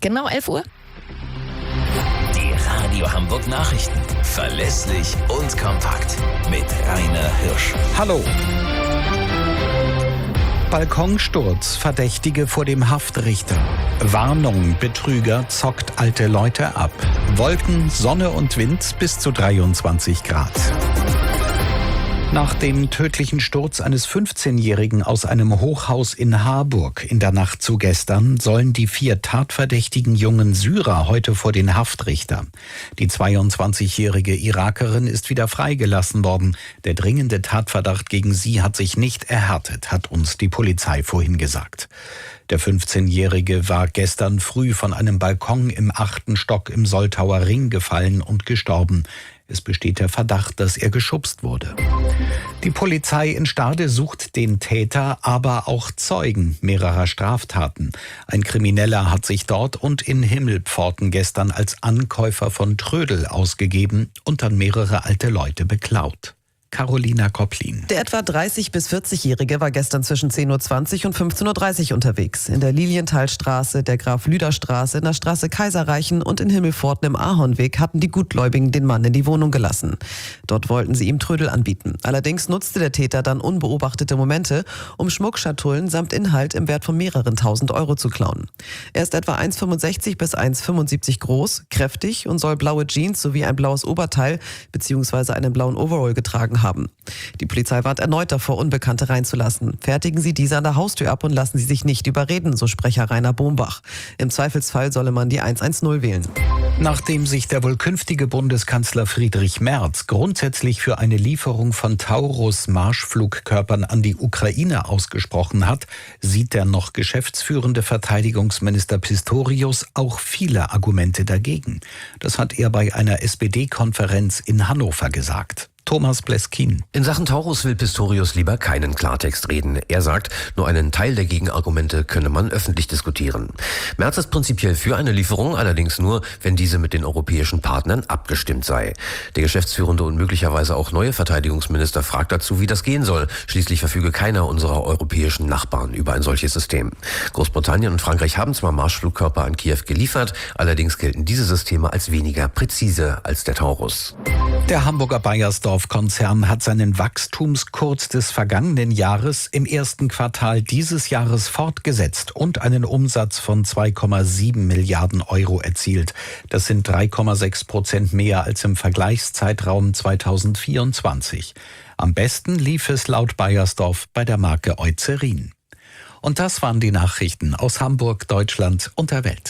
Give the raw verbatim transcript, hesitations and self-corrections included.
Genau elf Uhr. Die Radio Hamburg Nachrichten. Verlässlich und kompakt. Mit Rainer Hirsch. Hallo. Balkonsturz, Verdächtige vor dem Haftrichter. Warnung, Betrüger zockt alte Leute ab. Wolken, Sonne und Wind bis zu dreiundzwanzig Grad. Nach dem tödlichen Sturz eines fünfzehnjährigen aus einem Hochhaus in Harburg in der Nacht zu gestern sollen die vier tatverdächtigen jungen Syrer heute vor den Haftrichter. Die zweiundzwanzigjährige Irakerin ist wieder freigelassen worden. Der dringende Tatverdacht gegen sie hat sich nicht erhärtet, hat uns die Polizei vorhin gesagt. Der fünfzehnjährige war gestern früh von einem Balkon im achten Stock im Soltauer Ring gefallen und gestorben. Es besteht der Verdacht, dass er geschubst wurde. Die Polizei in Stade sucht den Täter, aber auch Zeugen mehrerer Straftaten. Ein Krimineller hat sich dort und in Himmelpforten gestern als Ankäufer von Trödel ausgegeben und dann mehrere alte Leute beklaut. Carolina Kopplin. Der etwa dreißig- bis vierzigjährige war gestern zwischen zehn Uhr zwanzig und fünfzehn Uhr dreißig unterwegs. In der Lilienthalstraße, der Graf-Lüder-Straße, in der Straße Kaiserreichen und in Himmelpforten im Ahornweg hatten die Gutgläubigen den Mann in die Wohnung gelassen. Dort wollten sie ihm Trödel anbieten. Allerdings nutzte der Täter dann unbeobachtete Momente, um Schmuckschatullen samt Inhalt im Wert von mehreren tausend Euro zu klauen. Er ist etwa eins Komma fünfundsechzig bis eins Komma fünfundsiebzig groß, kräftig und soll blaue Jeans sowie ein blaues Oberteil bzw. einen blauen Overall getragen haben. haben. Die Polizei warnt erneut davor, Unbekannte reinzulassen. Fertigen Sie diese an der Haustür ab und lassen Sie sich nicht überreden, so Sprecher Rainer Bombach. Im Zweifelsfall solle man die hundertzehn wählen. Nachdem sich der wohl künftige Bundeskanzler Friedrich Merz grundsätzlich für eine Lieferung von Taurus-Marschflugkörpern an die Ukraine ausgesprochen hat, sieht der noch geschäftsführende Verteidigungsminister Pistorius auch viele Argumente dagegen. Das hat er bei einer S P D-Konferenz in Hannover gesagt. Thomas Bleskin. In Sachen Taurus will Pistorius lieber keinen Klartext reden. Er sagt, nur einen Teil der Gegenargumente könne man öffentlich diskutieren. Merz ist prinzipiell für eine Lieferung, allerdings nur, wenn diese mit den europäischen Partnern abgestimmt sei. Der geschäftsführende und möglicherweise auch neue Verteidigungsminister fragt dazu, wie das gehen soll. Schließlich verfüge keiner unserer europäischen Nachbarn über ein solches System. Großbritannien und Frankreich haben zwar Marschflugkörper an Kiew geliefert, allerdings gelten diese Systeme als weniger präzise als der Taurus. Der Hamburger Bayersdorf-Konzern hat seinen Wachstumskurs des vergangenen Jahres im ersten Quartal dieses Jahres fortgesetzt und einen Umsatz von zwei Komma sieben Milliarden Euro erzielt. Das sind drei Komma sechs Prozent mehr als im Vergleichszeitraum zweitausendvierundzwanzig. Am besten lief es laut Bayersdorf bei der Marke Eucerin. Und das waren die Nachrichten aus Hamburg, Deutschland und der Welt.